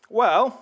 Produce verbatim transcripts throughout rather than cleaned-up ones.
Well,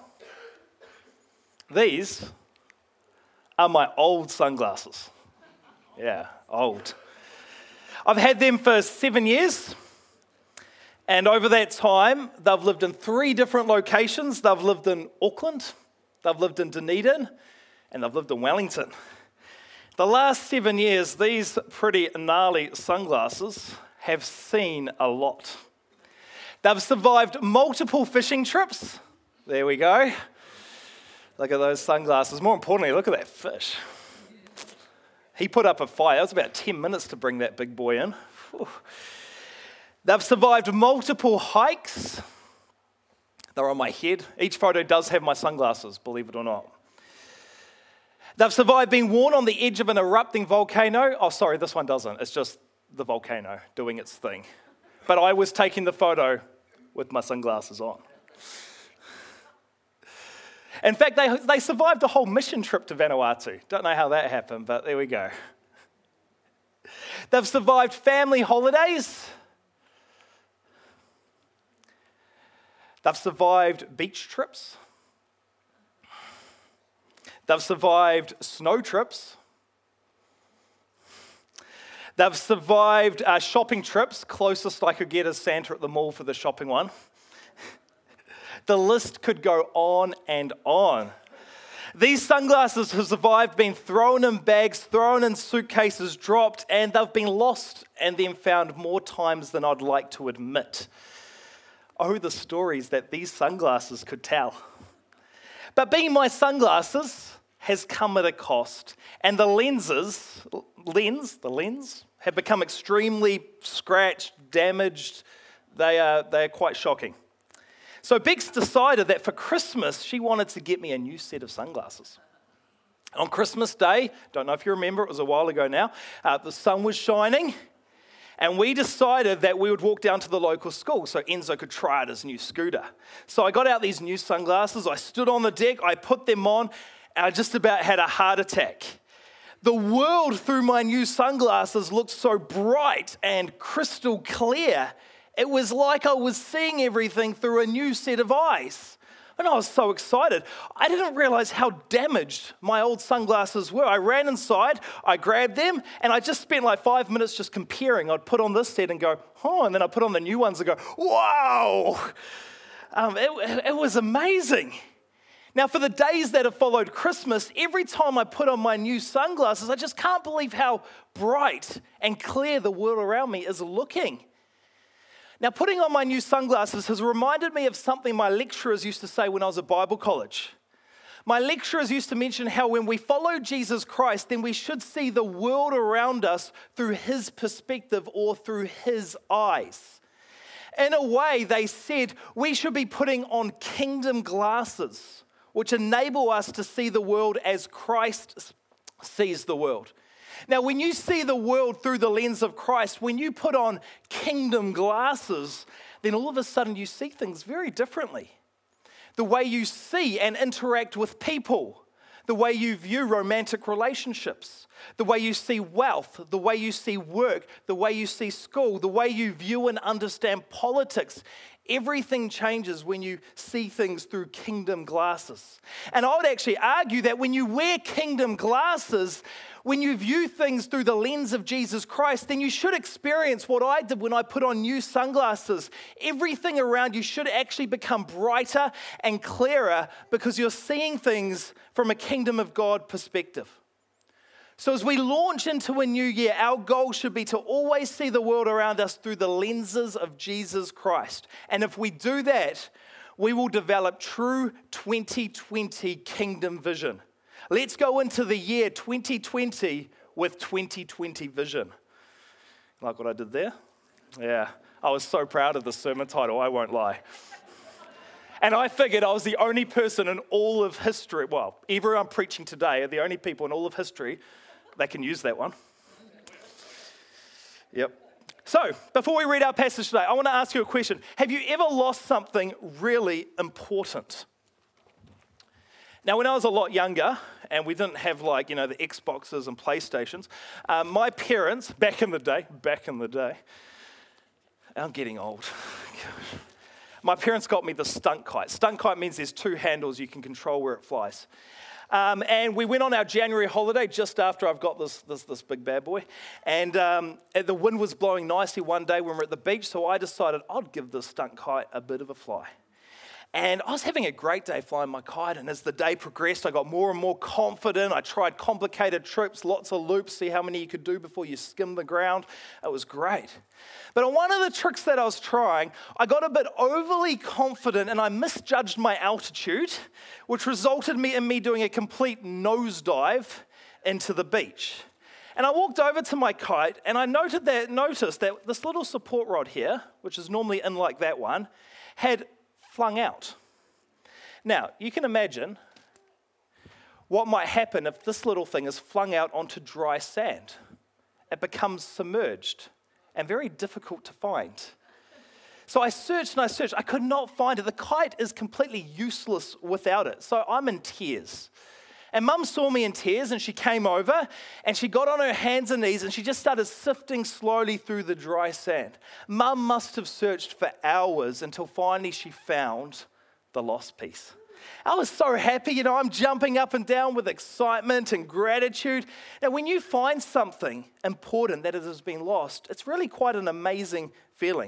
these are my old sunglasses. Yeah, old. I've had them for seven years, and over that time, they've lived in three different locations. They've lived in Auckland, they've lived in Dunedin, and they've lived in Wellington. The last seven years, these pretty gnarly sunglasses have seen a lot. They've survived multiple fishing trips. There we go. Look at those sunglasses. More importantly, look at that fish. He put up a fight. It was about ten minutes to bring that big boy in. Whew. They've survived multiple hikes. They're on my head. Each photo does have my sunglasses, believe it or not. They've survived being worn on the edge of an erupting volcano. Oh, sorry, this one doesn't. It's just the volcano doing its thing. But I was taking the photo with my sunglasses on. In fact, they, they survived a whole mission trip to Vanuatu. Don't know how that happened, but there we go. They've survived family holidays. They've survived beach trips. They've survived snow trips. They've survived uh, shopping trips. Closest I could get is Santa at the mall for the shopping one. The list could go on and on. These sunglasses have survived being thrown in bags, thrown in suitcases, dropped, and they've been lost and then found more times than I'd like to admit. Oh, the stories that these sunglasses could tell. But being my sunglasses has come at a cost, and the lenses, lens, the lens, have become extremely scratched, damaged. They are, they are quite shocking. So Bex decided that for Christmas, she wanted to get me a new set of sunglasses. On Christmas Day, don't know if you remember, it was a while ago now, uh, the sun was shining, and we decided that we would walk down to the local school so Enzo could try out his new scooter. So I got out these new sunglasses, I stood on the deck, I put them on, and I just about had a heart attack. The world through my new sunglasses looked so bright and crystal clear. It was like I was seeing everything through a new set of eyes. And I was so excited. I didn't realize how damaged my old sunglasses were. I ran inside, I grabbed them, and I just spent like five minutes just comparing. I'd put on this set and go, oh, and then I'd put on the new ones and go, wow. Um, it, it was amazing. Now, for the days that have followed Christmas, every time I put on my new sunglasses, I just can't believe how bright and clear the world around me is looking. Now, putting on my new sunglasses has reminded me of something my lecturers used to say when I was at Bible college. My lecturers used to mention how when we follow Jesus Christ, then we should see the world around us through his perspective or through his eyes. In a way, they said we should be putting on kingdom glasses, which enable us to see the world as Christ sees the world. Now, when you see the world through the lens of Christ, when you put on kingdom glasses, then all of a sudden you see things very differently. The way you see and interact with people, the way you view romantic relationships, the way you see wealth, the way you see work, the way you see school, the way you view and understand politics. Everything changes when you see things through kingdom glasses. And I would actually argue that when you wear kingdom glasses, when you view things through the lens of Jesus Christ, then you should experience what I did when I put on new sunglasses. Everything around you should actually become brighter and clearer because you're seeing things from a kingdom of God perspective. So as we launch into a new year, our goal should be to always see the world around us through the lenses of Jesus Christ. And if we do that, we will develop true twenty twenty kingdom vision. Let's go into the year twenty twenty with twenty twenty vision. Like what I did there? Yeah, I was so proud of the sermon title, I won't lie. And I figured I was the only person in all of history, well, everyone preaching today are the only people in all of history that can use that one. Yep. So, before we read our passage today, I want to ask you a question. Have you ever lost something really important? Now, when I was a lot younger, and we didn't have like, you know, the Xboxes and PlayStations, uh, my parents, back in the day, back in the day, I'm getting old. my parents got me the stunt kite. Stunt kite means there's two handles, you can control where it flies. Um, and we went on our January holiday just after I've got this this, this big bad boy. And um, the wind was blowing nicely one day when we were at the beach, so I decided I'd give this stunt kite a bit of a fly. And I was having a great day flying my kite, and as the day progressed, I got more and more confident. I tried complicated trips, lots of loops, see how many you could do before you skim the ground. It was great. But on one of the tricks that I was trying, I got a bit overly confident and I misjudged my altitude, which resulted me in me doing a complete nosedive into the beach. And I walked over to my kite and I noted that, noticed that this little support rod here, which is normally in like that one, had flung out. Now, you can imagine what might happen if this little thing is flung out onto dry sand. It becomes submerged and very difficult to find. So I searched and I searched. I could not find it. The kite is completely useless without it. So I'm in tears. And Mum saw me in tears and she came over and she got on her hands and knees and she just started sifting slowly through the dry sand. Mum must have searched for hours until finally she found the lost piece. I was so happy, you know, I'm jumping up and down with excitement and gratitude. Now, when you find something important that has been lost, it's really quite an amazing feeling.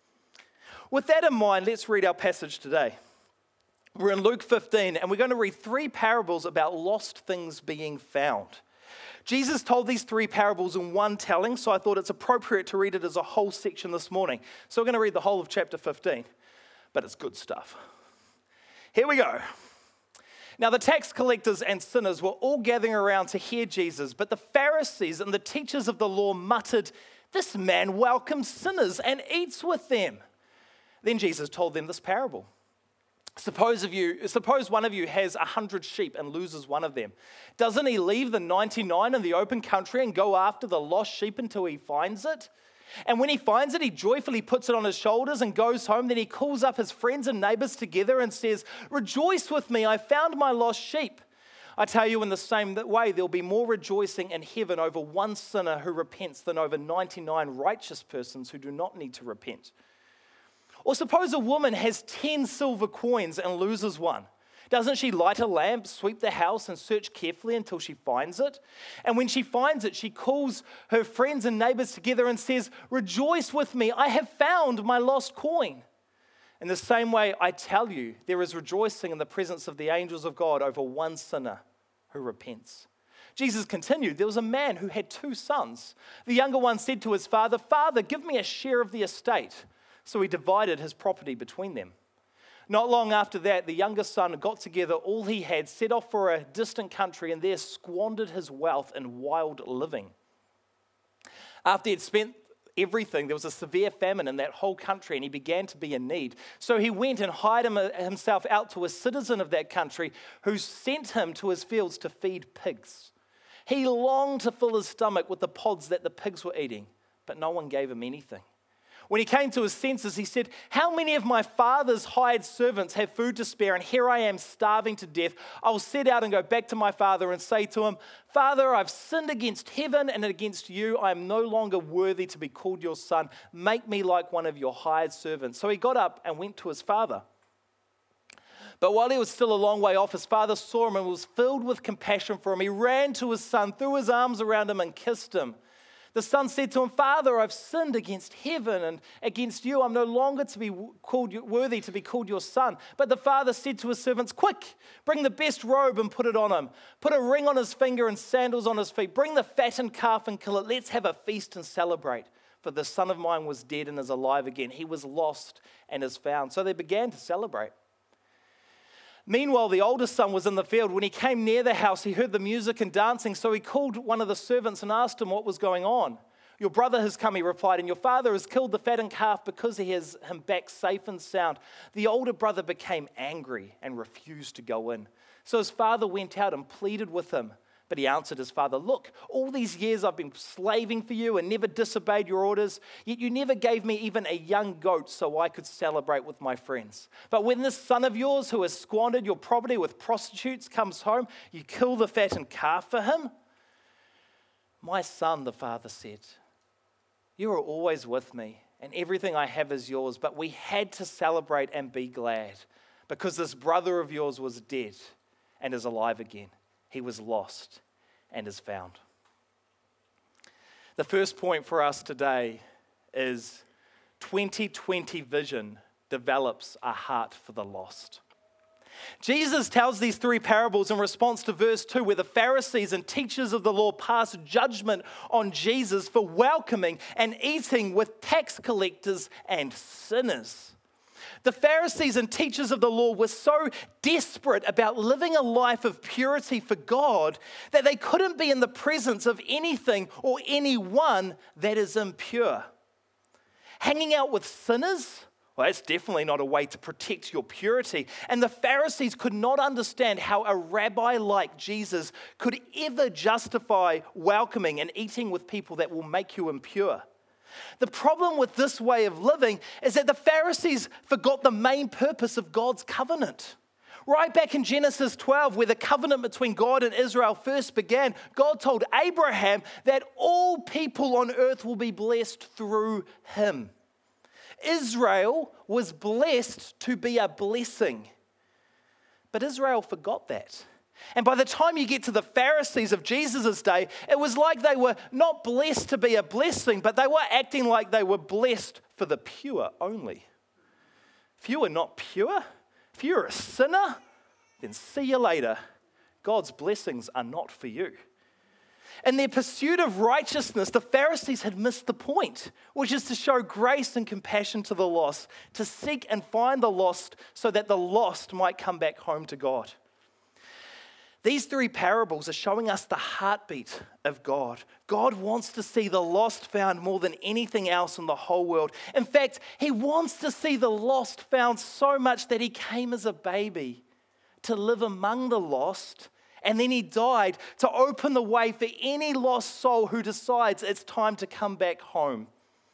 With that in mind, let's read our passage today. We're in Luke fifteen, and we're going to read three parables about lost things being found. Jesus told these three parables in one telling, so I thought it's appropriate to read it as a whole section this morning. So we're going to read the whole of chapter fifteen, but it's good stuff. Here we go. Now the tax collectors and sinners were all gathering around to hear Jesus, but the Pharisees and the teachers of the law muttered, "This man welcomes sinners and eats with them." Then Jesus told them this parable. Suppose, of you, suppose one of you has a hundred sheep and loses one of them. Doesn't he leave the ninety-nine in the open country and go after the lost sheep until he finds it? And when he finds it, he joyfully puts it on his shoulders and goes home. Then he calls up his friends and neighbors together and says, "Rejoice with me, I found my lost sheep." I tell you, in the same way, there'll be more rejoicing in heaven over one sinner who repents than over ninety-nine righteous persons who do not need to repent. Or suppose a woman has ten silver coins and loses one. Doesn't she light a lamp, sweep the house, and search carefully until she finds it? And when she finds it, she calls her friends and neighbors together and says, "Rejoice with me, I have found my lost coin." In the same way, I tell you, there is rejoicing in the presence of the angels of God over one sinner who repents. Jesus continued, there was a man who had two sons. The younger one said to his father, "Father, give me a share of the estate." So he divided his property between them. Not long after that, the younger son got together all he had, set off for a distant country, and there squandered his wealth in wild living. After he had spent everything, there was a severe famine in that whole country, and he began to be in need. So he went and hired himself out to a citizen of that country who sent him to his fields to feed pigs. He longed to fill his stomach with the pods that the pigs were eating, but no one gave him anything. When he came to his senses, he said, "How many of my father's hired servants have food to spare, and here I am starving to death? I'll set out and go back to my father and say to him, 'Father, I've sinned against heaven and against you. I am no longer worthy to be called your son. Make me like one of your hired servants.' So he got up and went to his father. But while he was still a long way off, his father saw him and was filled with compassion for him. He ran to his son, threw his arms around him, and kissed him. The son said to him, 'Father, I've sinned against heaven and against you. I'm no longer to be called worthy to be called your son.' But the father said to his servants, 'Quick, bring the best robe and put it on him. Put a ring on his finger and sandals on his feet. Bring the fattened calf and kill it. Let's have a feast and celebrate. For the son of mine was dead and is alive again. He was lost and is found.' So they began to celebrate. Meanwhile, the oldest son was in the field. When he came near the house, he heard the music and dancing. So he called one of the servants and asked him what was going on. 'Your brother has come,' he replied, 'and your father has killed the fattened calf because he has him back safe and sound.' The older brother became angry and refused to go in. So his father went out and pleaded with him. But he answered his father, 'Look, all these years I've been slaving for you and never disobeyed your orders, yet you never gave me even a young goat so I could celebrate with my friends. But when this son of yours who has squandered your property with prostitutes comes home, you kill the fattened calf for him?' 'My son,' the father said, 'you are always with me, and everything I have is yours. But we had to celebrate and be glad because this brother of yours was dead and is alive again. He was lost and is found. The first point for us today is twenty twenty vision develops a heart for the lost. Jesus tells these three parables in response to verse two, where the Pharisees and teachers of the law pass judgment on Jesus for welcoming and eating with tax collectors and sinners. The Pharisees and teachers of the law were so desperate about living a life of purity for God that they couldn't be in the presence of anything or anyone that is impure. Hanging out with sinners? Well, that's definitely not a way to protect your purity. And the Pharisees could not understand how a rabbi like Jesus could ever justify welcoming and eating with people that will make you impure. The problem with this way of living is that the Pharisees forgot the main purpose of God's covenant. Right back in Genesis twelve, where the covenant between God and Israel first began, God told Abraham that all people on earth will be blessed through him. Israel was blessed to be a blessing. But Israel forgot that. And by the time you get to the Pharisees of Jesus' day, it was like they were not blessed to be a blessing, but they were acting like they were blessed for the pure only. If you are not pure, if you're a sinner, then see you later. God's blessings are not for you. In their pursuit of righteousness, the Pharisees had missed the point, which is to show grace and compassion to the lost, to seek and find the lost so that the lost might come back home to God. These three parables are showing us the heartbeat of God. God wants to see the lost found more than anything else in the whole world. In fact, he wants to see the lost found so much that he came as a baby to live among the lost. And then he died to open the way for any lost soul who decides it's time to come back home.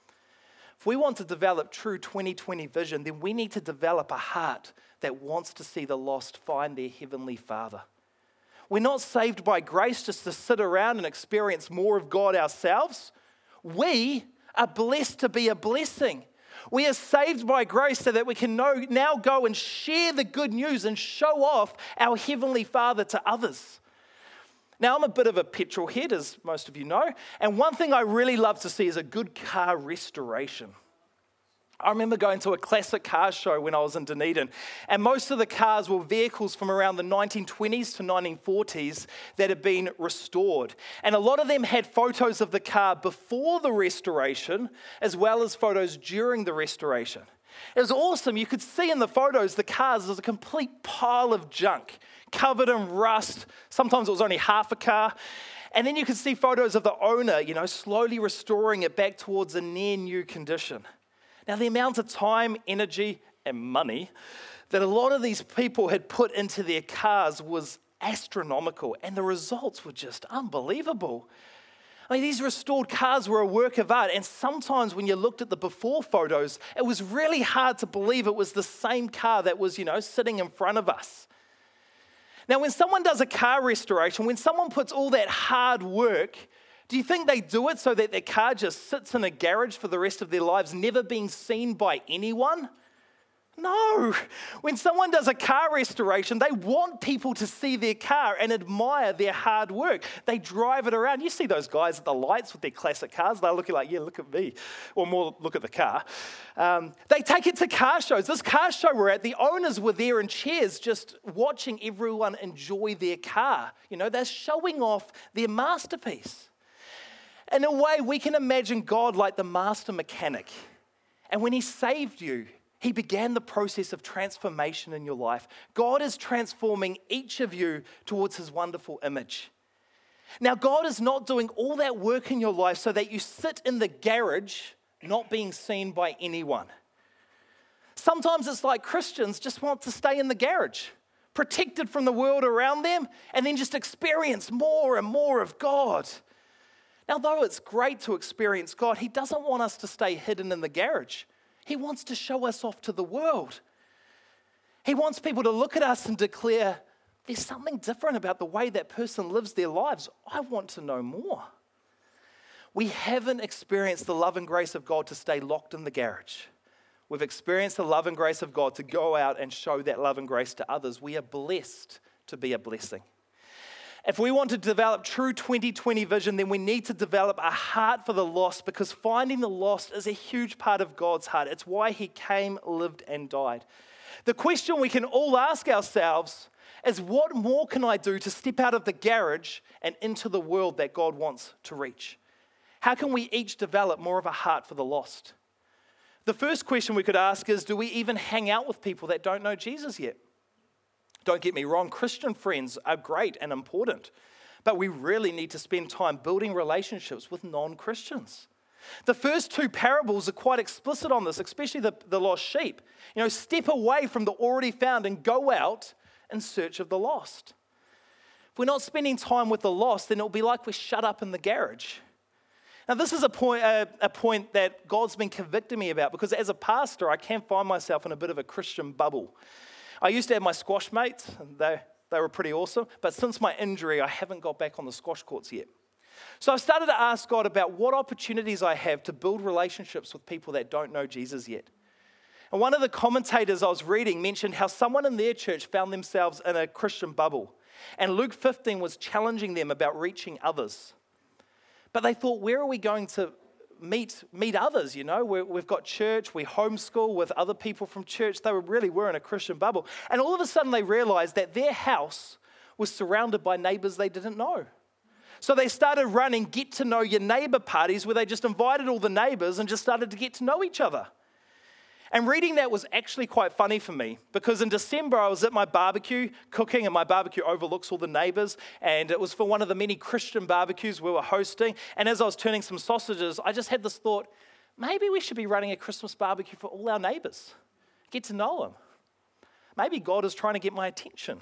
If we want to develop true twenty twenty vision, then we need to develop a heart that wants to see the lost find their heavenly Father. We're not saved by grace just to sit around and experience more of God ourselves. We are blessed to be a blessing. We are saved by grace so that we can know, now go and share the good news and show off our Heavenly Father to others. Now, I'm a bit of a petrol head, as most of you know, and one thing I really love to see is a good car restoration. I remember going to a classic car show when I was in Dunedin, and most of the cars were vehicles from around the nineteen twenties to nineteen forties that had been restored. And a lot of them had photos of the car before the restoration, as well as photos during the restoration. It was awesome. You could see in the photos the cars was a complete pile of junk, covered in rust. Sometimes it was only half a car. And then you could see photos of the owner, you know, slowly restoring it back towards a near new condition. Now, the amount of time, energy, and money that a lot of these people had put into their cars was astronomical, and the results were just unbelievable. I mean, these restored cars were a work of art, and sometimes when you looked at the before photos, it was really hard to believe it was the same car that was, you know, sitting in front of us. Now, when someone does a car restoration, when someone puts all that hard work, do you think they do it so that their car just sits in a garage for the rest of their lives, never being seen by anyone? No. When someone does a car restoration, they want people to see their car and admire their hard work. They drive it around. You see those guys at the lights with their classic cars. They're looking like, yeah, look at me. Or more, look at the car. Um, they take it to car shows. This car show we're at, the owners were there in chairs just watching everyone enjoy their car. You know, they're showing off their masterpiece. In a way, we can imagine God like the master mechanic. And when he saved you, he began the process of transformation in your life. God is transforming each of you towards his wonderful image. Now, God is not doing all that work in your life so that you sit in the garage not being seen by anyone. Sometimes it's like Christians just want to stay in the garage, protected from the world around them, and then just experience more and more of God. Now, though it's great to experience God, he doesn't want us to stay hidden in the garage. He wants to show us off to the world. He wants people to look at us and declare, there's something different about the way that person lives their lives. I want to know more. We haven't experienced the love and grace of God to stay locked in the garage. We've experienced the love and grace of God to go out and show that love and grace to others. We are blessed to be a blessing. If we want to develop true twenty twenty vision, then we need to develop a heart for the lost, because finding the lost is a huge part of God's heart. It's why he came, lived, and died. The question we can all ask ourselves is, what more can I do to step out of the garage and into the world that God wants to reach? How can we each develop more of a heart for the lost? The first question we could ask is, do we even hang out with people that don't know Jesus yet? Don't get me wrong, Christian friends are great and important, but we really need to spend time building relationships with non-Christians. The first two parables are quite explicit on this, especially the, the lost sheep. You know, step away from the already found and go out in search of the lost. If we're not spending time with the lost, then it'll be like we're shut up in the garage. Now, this is a point, uh, a point that God's been convicting me about, because as a pastor, I can find myself in a bit of a Christian bubble. I used to have my squash mates, and they, they were pretty awesome, but since my injury, I haven't got back on the squash courts yet. So I've started to ask God about what opportunities I have to build relationships with people that don't know Jesus yet. And one of the commentators I was reading mentioned how someone in their church found themselves in a Christian bubble, and Luke fifteen was challenging them about reaching others. But they thought, where are we going to meet meet others? You know, We're, we've got church, we homeschool with other people from church. They were really were in a Christian bubble. And all of a sudden they realized that their house was surrounded by neighbors they didn't know. So they started running get to know your neighbor parties where they just invited all the neighbors and just started to get to know each other. And reading that was actually quite funny for me, because in December I was at my barbecue cooking, and my barbecue overlooks all the neighbors, and it was for one of the many Christian barbecues we were hosting. And as I was turning some sausages, I just had this thought, maybe we should be running a Christmas barbecue for all our neighbors. Get to know them. Maybe God is trying to get my attention.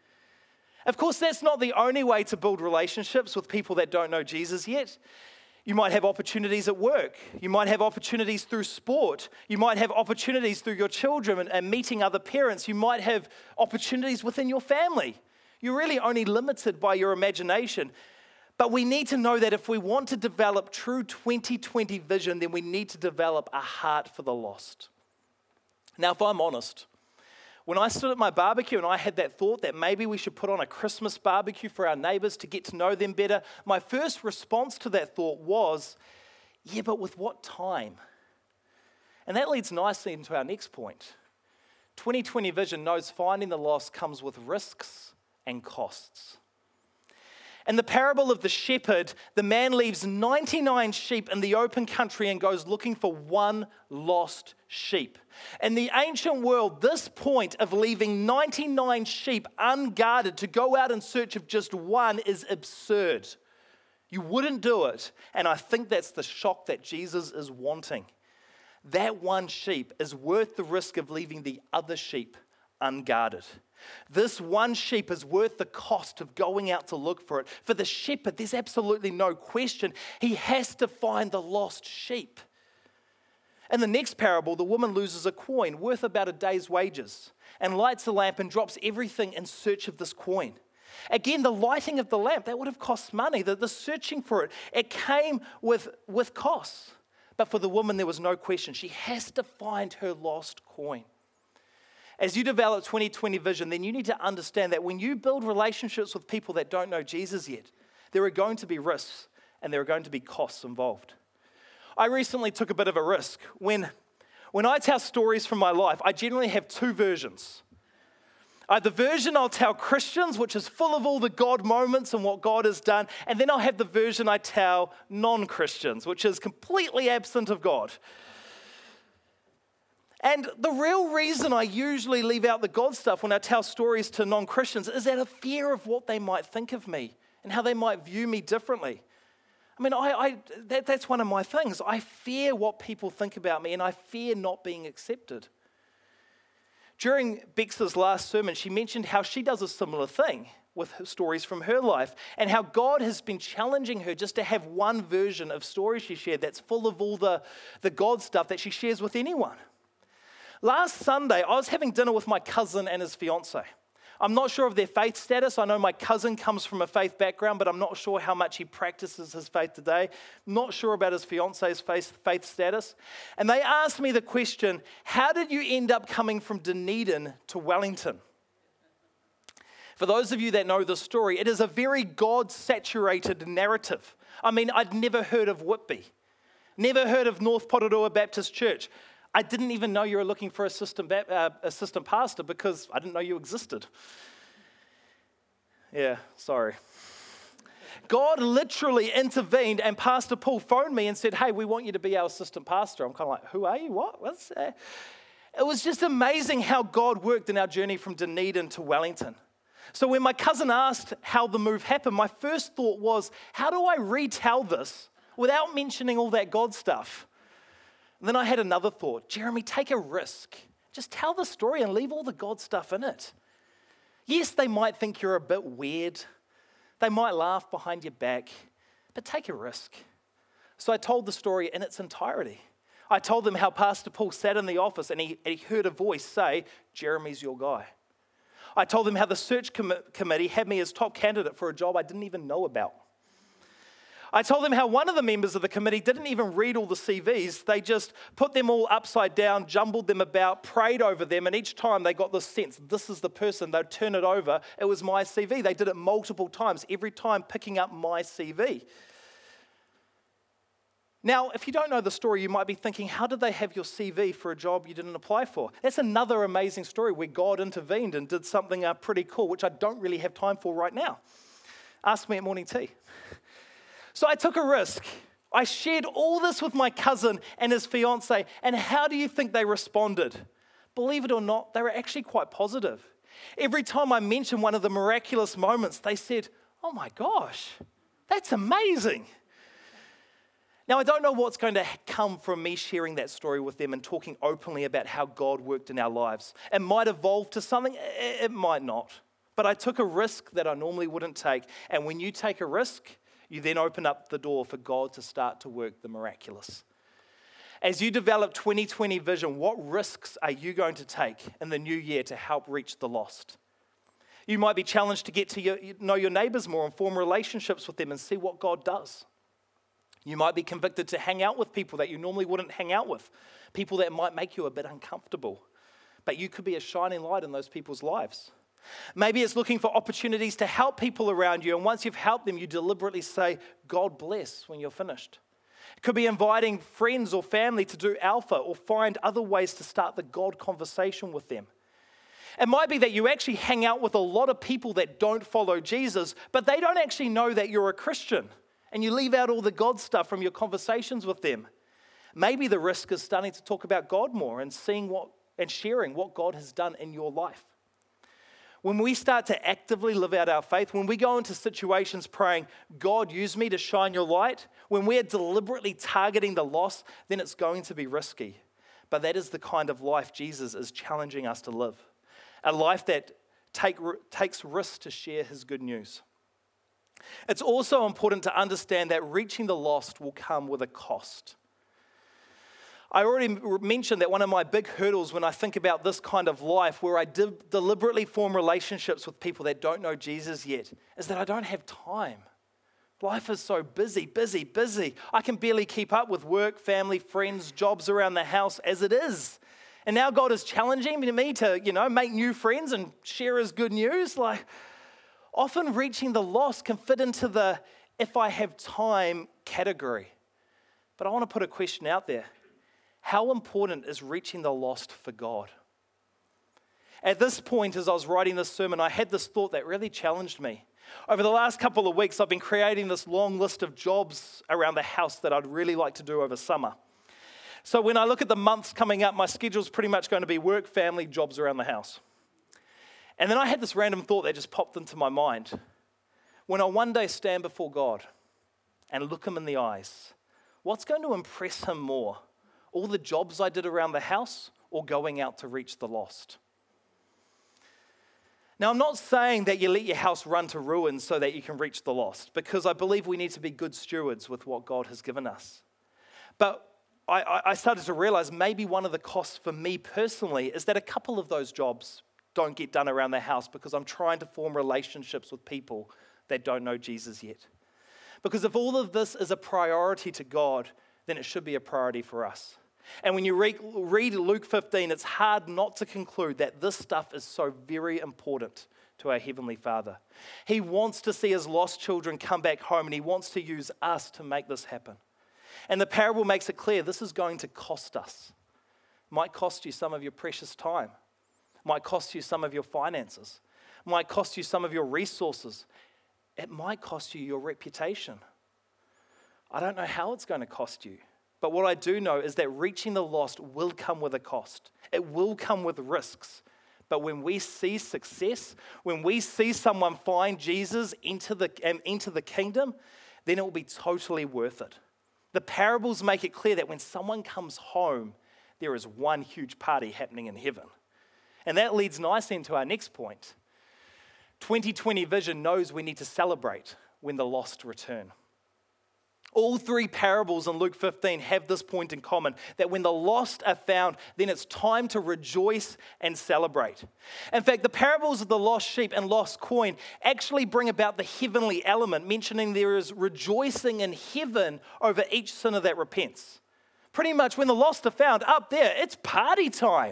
Of course, that's not the only way to build relationships with people that don't know Jesus yet. You might have opportunities at work. You might have opportunities through sport. You might have opportunities through your children and, and meeting other parents. You might have opportunities within your family. You're really only limited by your imagination. But we need to know that if we want to develop true twenty twenty vision, then we need to develop a heart for the lost. Now, if I'm honest, when I stood at my barbecue and I had that thought that maybe we should put on a Christmas barbecue for our neighbors to get to know them better, my first response to that thought was, yeah, but with what time? And that leads nicely into our next point. twenty twenty vision knows finding the lost comes with risks and costs. In the parable of the shepherd, the man leaves ninety-nine sheep in the open country and goes looking for one lost sheep. In the ancient world, this point of leaving ninety-nine sheep unguarded to go out in search of just one is absurd. You wouldn't do it, and I think that's the shock that Jesus is wanting. That one sheep is worth the risk of leaving the other sheep unguarded. This one sheep is worth the cost of going out to look for it. For the shepherd, there's absolutely no question. He has to find the lost sheep. In the next parable, the woman loses a coin worth about a day's wages and lights a lamp and drops everything in search of this coin. Again, the lighting of the lamp, that would have cost money. The, the searching for it, it came with, with costs. But for the woman, there was no question. She has to find her lost coin. As you develop twenty twenty vision, then you need to understand that when you build relationships with people that don't know Jesus yet, there are going to be risks and there are going to be costs involved. I recently took a bit of a risk. When, when I tell stories from my life, I generally have two versions. I have the version I'll tell Christians, which is full of all the God moments and what God has done, and then I'll have the version I tell non-Christians, which is completely absent of God. And the real reason I usually leave out the God stuff when I tell stories to non-Christians is out of fear of what they might think of me and how they might view me differently. I mean, I, I that, that's one of my things. I fear what people think about me, and I fear not being accepted. During Bex's last sermon, she mentioned how she does a similar thing with her stories from her life, and how God has been challenging her just to have one version of stories she shared that's full of all the, the God stuff that she shares with anyone. Last Sunday, I was having dinner with my cousin and his fiance. I'm not sure of their faith status. I know my cousin comes from a faith background, but I'm not sure how much he practices his faith today. Not sure about his fiance's faith, faith status. And they asked me the question, how did you end up coming from Dunedin to Wellington? For those of you that know the story, it is a very God-saturated narrative. I mean, I'd never heard of Whitby. Never heard of North Porirua Baptist Church. I didn't even know you were looking for assistant, uh, assistant pastor because I didn't know you existed. Yeah, sorry. God literally intervened, and Pastor Paul phoned me and said, hey, we want you to be our assistant pastor. I'm kind of like, who are you? What? What's that? It was just amazing how God worked in our journey from Dunedin to Wellington. So when my cousin asked how the move happened, my first thought was, how do I retell this without mentioning all that God stuff? And then I had another thought, Jeremy, take a risk. Just tell the story and leave all the God stuff in it. Yes, they might think you're a bit weird. They might laugh behind your back, but take a risk. So I told the story in its entirety. I told them how Pastor Paul sat in the office and he, and he heard a voice say, Jeremy's your guy. I told them how the search com- committee had me as top candidate for a job I didn't even know about. I told them how one of the members of the committee didn't even read all the C Vs. They just put them all upside down, jumbled them about, prayed over them, and each time they got this sense, this is the person, they'd turn it over. It was my C V. They did it multiple times, every time picking up my C V. Now, if you don't know the story, you might be thinking, how did they have your C V for a job you didn't apply for? That's another amazing story where God intervened and did something uh, pretty cool, which I don't really have time for right now. Ask me at morning tea. So I took a risk. I shared all this with my cousin and his fiance, and how do you think they responded? Believe it or not, they were actually quite positive. Every time I mentioned one of the miraculous moments, they said, oh my gosh, that's amazing. Now, I don't know what's going to come from me sharing that story with them and talking openly about how God worked in our lives. It might evolve to something, it might not. But I took a risk that I normally wouldn't take, and when you take a risk, you then open up the door for God to start to work the miraculous. As you develop twenty twenty vision, what risks are you going to take in the new year to help reach the lost? You might be challenged to get to your, know your neighbors more and form relationships with them and see what God does. You might be convicted to hang out with people that you normally wouldn't hang out with, people that might make you a bit uncomfortable, but you could be a shining light in those people's lives. Maybe it's looking for opportunities to help people around you, and once you've helped them, you deliberately say, God bless, when you're finished. It could be inviting friends or family to do alpha or find other ways to start the God conversation with them. It might be that you actually hang out with a lot of people that don't follow Jesus, but they don't actually know that you're a Christian, and you leave out all the God stuff from your conversations with them. Maybe the risk is starting to talk about God more and seeing what and sharing what God has done in your life. When we start to actively live out our faith, when we go into situations praying, God, use me to shine your light, when we're deliberately targeting the lost, then it's going to be risky. But that is the kind of life Jesus is challenging us to live. A life that take, takes risks to share his good news. It's also important to understand that reaching the lost will come with a cost. I already mentioned that one of my big hurdles when I think about this kind of life, where I de- deliberately form relationships with people that don't know Jesus yet, is that I don't have time. Life is so busy, busy, busy. I can barely keep up with work, family, friends, jobs around the house as it is. And now God is challenging me to, you know, make new friends and share his good news. Like, often reaching the lost can fit into the if I have time category. But I want to put a question out there. How important is reaching the lost for God? At this point, as I was writing this sermon, I had this thought that really challenged me. Over the last couple of weeks, I've been creating this long list of jobs around the house that I'd really like to do over summer. So when I look at the months coming up, my schedule's pretty much going to be work, family, jobs around the house. And then I had this random thought that just popped into my mind. When I one day stand before God and look him in the eyes, what's going to impress him more? All the jobs I did around the house or going out to reach the lost? Now, I'm not saying that you let your house run to ruin so that you can reach the lost, because I believe we need to be good stewards with what God has given us. But I, I started to realize maybe one of the costs for me personally is that a couple of those jobs don't get done around the house because I'm trying to form relationships with people that don't know Jesus yet. Because if all of this is a priority to God, then it should be a priority for us. And when you read, read Luke fifteen, it's hard not to conclude that this stuff is so very important to our Heavenly Father. He wants to see his lost children come back home, and he wants to use us to make this happen. And the parable makes it clear this is going to cost us. It might cost you some of your precious time. It might cost you some of your finances. It might cost you some of your resources. It might cost you your reputation. I don't know how it's going to cost you. But what I do know is that reaching the lost will come with a cost. It will come with risks. But when we see success, when we see someone find Jesus into the, and into the kingdom, then it will be totally worth it. The parables make it clear that when someone comes home, there is one huge party happening in heaven. And that leads nicely into our next point. twenty twenty Vision knows we need to celebrate when the lost return. All three parables in Luke fifteen have this point in common, that when the lost are found, then it's time to rejoice and celebrate. In fact, the parables of the lost sheep and lost coin actually bring about the heavenly element, mentioning there is rejoicing in heaven over each sinner that repents. Pretty much when the lost are found, up there, it's party time.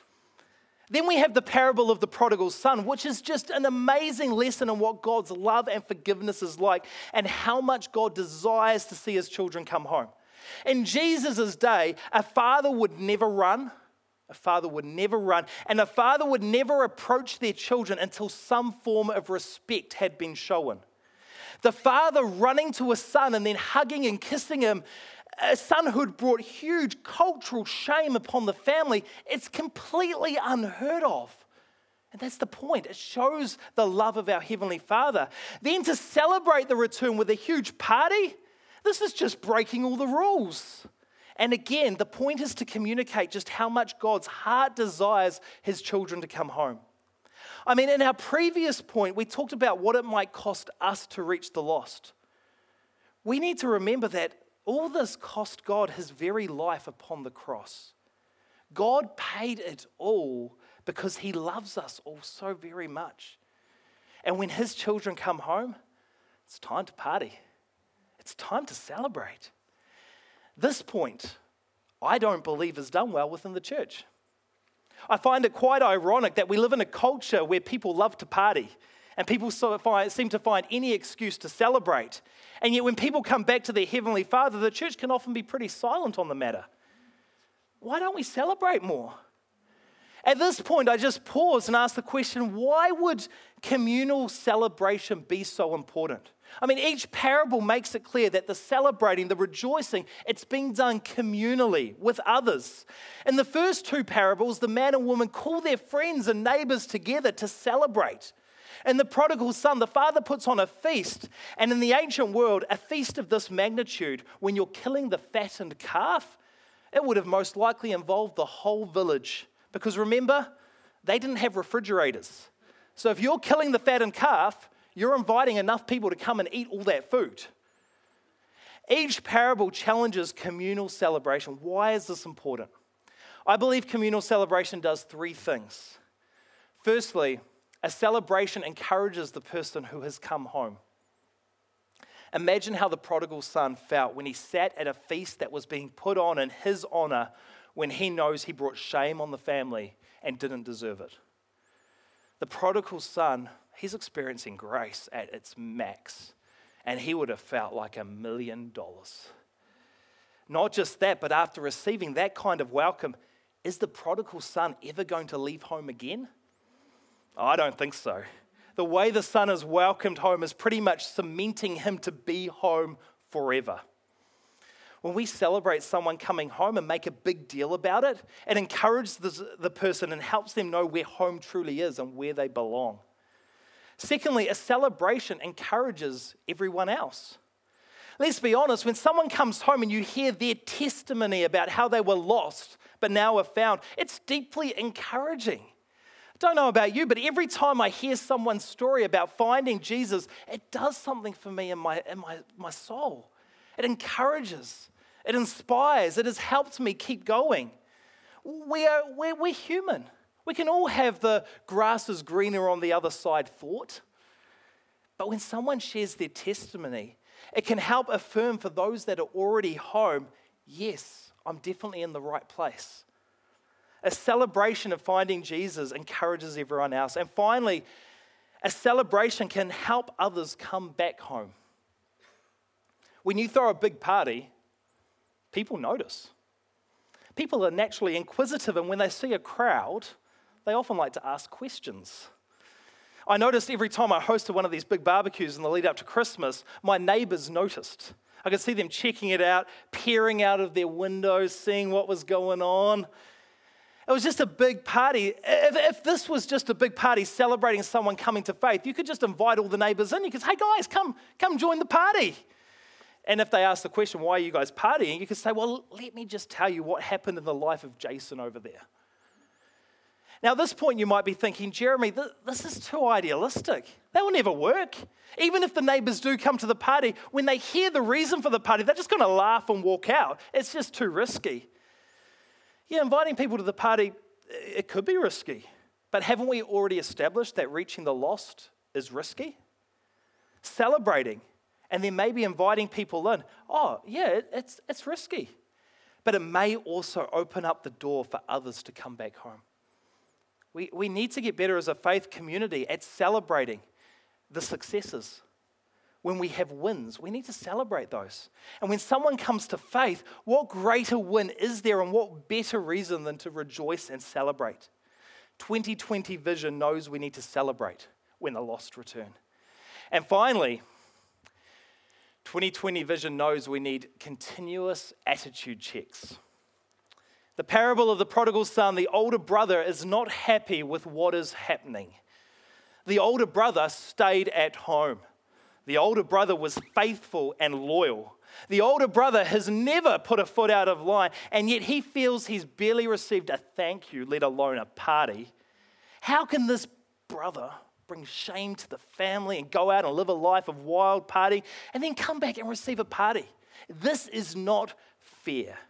Then we have the parable of the prodigal son, which is just an amazing lesson in what God's love and forgiveness is like and how much God desires to see his children come home. In Jesus' day, a father would never run, a father would never run, and a father would never approach their children until some form of respect had been shown. The father running to a son and then hugging and kissing him, a son who'd brought huge cultural shame upon the family, it's completely unheard of. And that's the point. It shows the love of our Heavenly Father. Then to celebrate the return with a huge party, this is just breaking all the rules. And again, the point is to communicate just how much God's heart desires his children to come home. I mean, in our previous point, we talked about what it might cost us to reach the lost. We need to remember that all this cost God his very life upon the cross. God paid it all because he loves us all so very much. And when his children come home, it's time to party. It's time to celebrate. This point, I don't believe is done well within the church. I find it quite ironic that we live in a culture where people love to party. And people seem to find any excuse to celebrate. And yet when people come back to their Heavenly Father, the church can often be pretty silent on the matter. Why don't we celebrate more? At this point, I just pause and ask the question, why would communal celebration be so important? I mean, each parable makes it clear that the celebrating, the rejoicing, it's being done communally with others. In the first two parables, the man and woman call their friends and neighbors together to celebrate. In the prodigal son, the father puts on a feast. And in the ancient world, a feast of this magnitude, when you're killing the fattened calf, it would have most likely involved the whole village. Because remember, they didn't have refrigerators. So if you're killing the fattened calf, you're inviting enough people to come and eat all that food. Each parable challenges communal celebration. Why is this important? I believe communal celebration does three things. Firstly, a celebration encourages the person who has come home. Imagine how the prodigal son felt when he sat at a feast that was being put on in his honor when he knows he brought shame on the family and didn't deserve it. The prodigal son, he's experiencing grace at its max, and he would have felt like a million dollars. Not just that, but after receiving that kind of welcome, is the prodigal son ever going to leave home again? I don't think so. The way the son is welcomed home is pretty much cementing him to be home forever. When we celebrate someone coming home and make a big deal about it, it encourages the, the person and helps them know where home truly is and where they belong. Secondly, a celebration encourages everyone else. Let's be honest, when someone comes home and you hear their testimony about how they were lost but now are found, it's deeply encouraging. Don't know about you, but every time I hear someone's story about finding Jesus, it does something for me in my, in my, my soul. It encourages, it inspires, it has helped me keep going. We are, we're, we're human. We can all have the grass is greener on the other side thought. But when someone shares their testimony, it can help affirm for those that are already home, yes, I'm definitely in the right place. A celebration of finding Jesus encourages everyone else. And finally, a celebration can help others come back home. When you throw a big party, people notice. People are naturally inquisitive, and when they see a crowd, they often like to ask questions. I noticed every time I hosted one of these big barbecues in the lead up to Christmas, my neighbors noticed. I could see them checking it out, peering out of their windows, seeing what was going on. It was just a big party. If, if this was just a big party celebrating someone coming to faith, you could just invite all the neighbors in. You could say, hey guys, come, come join the party. And if they ask the question, why are you guys partying? You could say, well, let me just tell you what happened in the life of Jason over there. Now, at this point, you might be thinking, Jeremy, th- this is too idealistic. That will never work. Even if the neighbors do come to the party, when they hear the reason for the party, they're just going to laugh and walk out. It's just too risky. Yeah, inviting people to the party, it could be risky. But haven't we already established that reaching the lost is risky? Celebrating and then maybe inviting people in, oh, yeah, it's, it's risky. But it may also open up the door for others to come back home. We, we need to get better as a faith community at celebrating the successes. When we have wins, we need to celebrate those. And when someone comes to faith, what greater win is there and what better reason than to rejoice and celebrate? twenty twenty Vision knows we need to celebrate when the lost return. And finally, twenty twenty Vision knows we need continuous attitude checks. The parable of the prodigal son, the older brother is not happy with what is happening. The older brother stayed at home. The older brother was faithful and loyal. The older brother has never put a foot out of line, and yet he feels he's barely received a thank you, let alone a party. How can this brother bring shame to the family and go out and live a life of wild party and then come back and receive a party? This is not fair.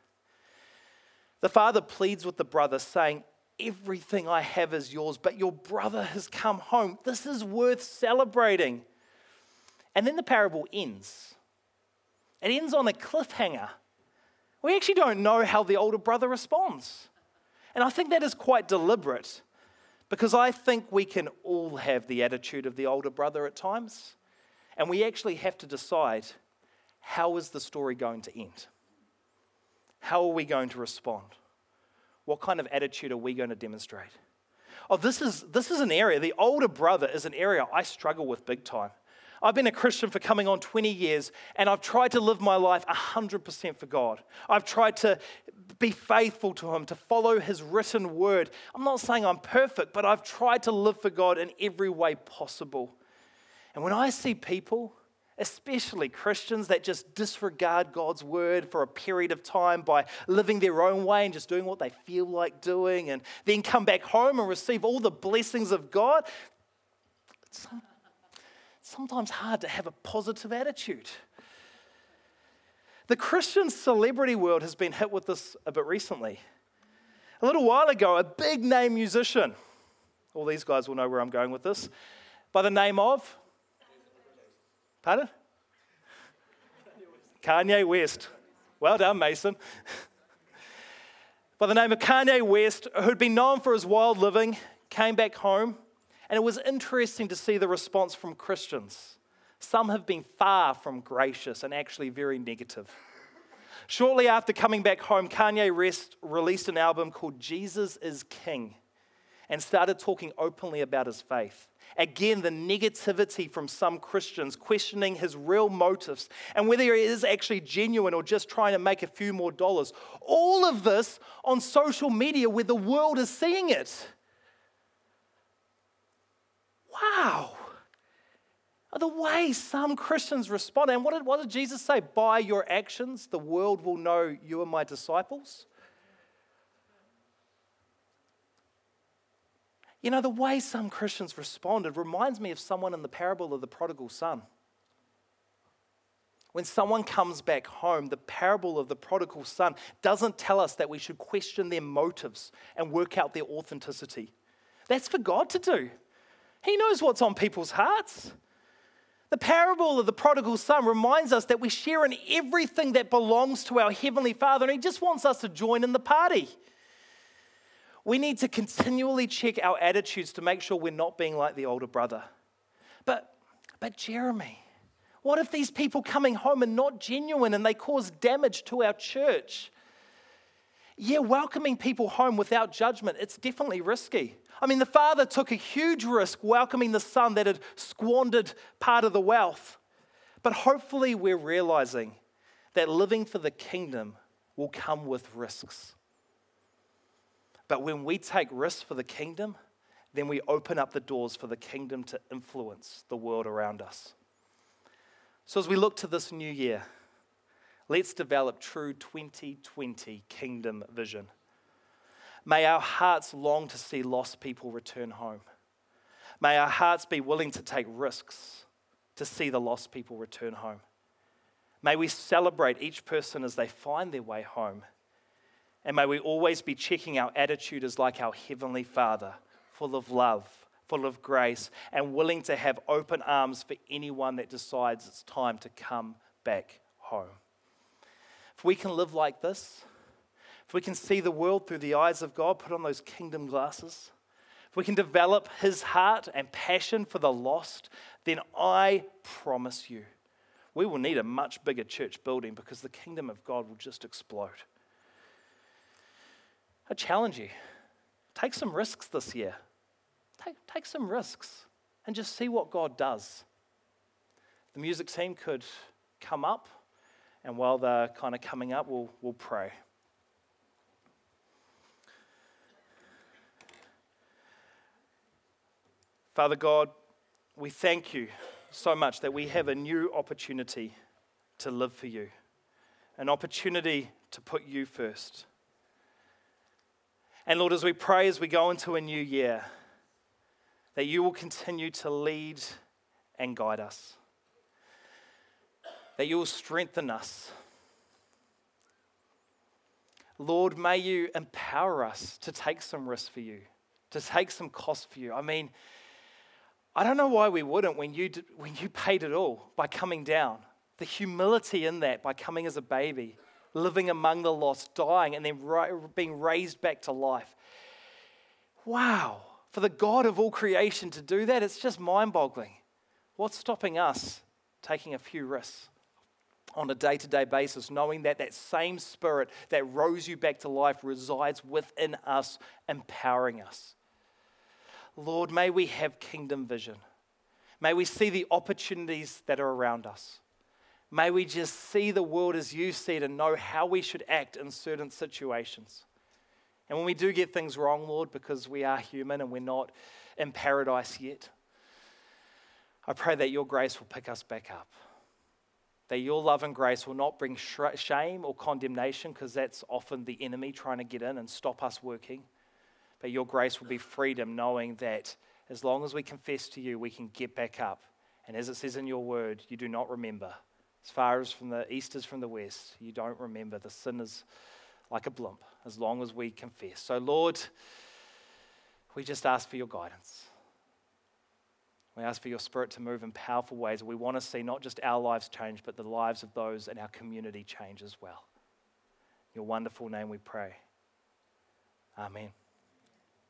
The father pleads with the brother, saying, everything I have is yours, but your brother has come home. This is worth celebrating. And then the parable ends. It ends on a cliffhanger. We actually don't know how the older brother responds. And I think that is quite deliberate, because I think we can all have the attitude of the older brother at times. And we actually have to decide, how is the story going to end? How are we going to respond? What kind of attitude are we going to demonstrate? Oh, this is, this is an area, the older brother is an area I struggle with big time. I've been a Christian for coming on twenty years, and I've tried to live my life one hundred percent for God. I've tried to be faithful to Him, to follow His written word. I'm not saying I'm perfect, but I've tried to live for God in every way possible. And when I see people, especially Christians, that just disregard God's word for a period of time by living their own way and just doing what they feel like doing, and then come back home and receive all the blessings of God, it's sometimes hard to have a positive attitude. The Christian celebrity world has been hit with this a bit recently. A little while ago, a big name musician, all these guys will know where I'm going with this, by the name of, pardon? Kanye West. Well done, Mason. By the name of Kanye West, who'd been known for his wild living, came back home. And it was interesting to see the response from Christians. Some have been far from gracious and actually very negative. Shortly after coming back home, Kanye West released an album called Jesus is King and started talking openly about his faith. Again, the negativity from some Christians questioning his real motives and whether he is actually genuine or just trying to make a few more dollars. All of this on social media where the world is seeing it. Wow, the way some Christians respond. And what did, what did Jesus say? By your actions, the world will know you are my disciples. You know, the way some Christians responded reminds me of someone in the parable of the prodigal son. When someone comes back home, the parable of the prodigal son doesn't tell us that we should question their motives and work out their authenticity. That's for God to do. He knows what's on people's hearts. The parable of the prodigal son reminds us that we share in everything that belongs to our Heavenly Father, and He just wants us to join in the party. We need to continually check our attitudes to make sure we're not being like the older brother. But, but Jeremy, what if these people coming home are not genuine and they cause damage to our church? Yeah, welcoming people home without judgment, it's definitely risky. I mean, the father took a huge risk welcoming the son that had squandered part of the wealth. But hopefully we're realizing that living for the kingdom will come with risks. But when we take risks for the kingdom, then we open up the doors for the kingdom to influence the world around us. So as we look to this new year, let's develop true twenty twenty kingdom vision. May our hearts long to see lost people return home. May our hearts be willing to take risks to see the lost people return home. May we celebrate each person as they find their way home. And may we always be checking our attitude as like our Heavenly Father, full of love, full of grace, and willing to have open arms for anyone that decides it's time to come back home. If we can live like this, if we can see the world through the eyes of God, put on those kingdom glasses, if we can develop His heart and passion for the lost, then I promise you, we will need a much bigger church building because the kingdom of God will just explode. I challenge you, take some risks this year. Take, take some risks and just see what God does. The music team could come up, and while they're kind of coming up, we'll, we'll pray. Father God, we thank you so much that we have a new opportunity to live for you, an opportunity to put you first. And Lord, as we pray, as we go into a new year, that you will continue to lead and guide us, that you will strengthen us. Lord, may you empower us to take some risk for you, to take some cost for you. I mean, I don't know why we wouldn't when you did, when you paid it all by coming down. The humility in that by coming as a baby, living among the lost, dying, and then being raised back to life. Wow, for the God of all creation to do that, it's just mind-boggling. What's stopping us taking a few risks on a day-to-day basis, knowing that that same Spirit that rose you back to life resides within us, empowering us? Lord, may we have kingdom vision. May we see the opportunities that are around us. May we just see the world as you see it and know how we should act in certain situations. And when we do get things wrong, Lord, because we are human and we're not in paradise yet, I pray that your grace will pick us back up. That your love and grace will not bring shame or condemnation, because that's often the enemy trying to get in and stop us working. But your grace will be freedom, knowing that as long as we confess to you, we can get back up. And as it says in your word, you do not remember. As far as from the east is from the west, you don't remember. The sin is like a blimp, as long as we confess. So Lord, we just ask for your guidance. We ask for your Spirit to move in powerful ways. We want to see not just our lives change, but the lives of those in our community change as well. In your wonderful name we pray. Amen.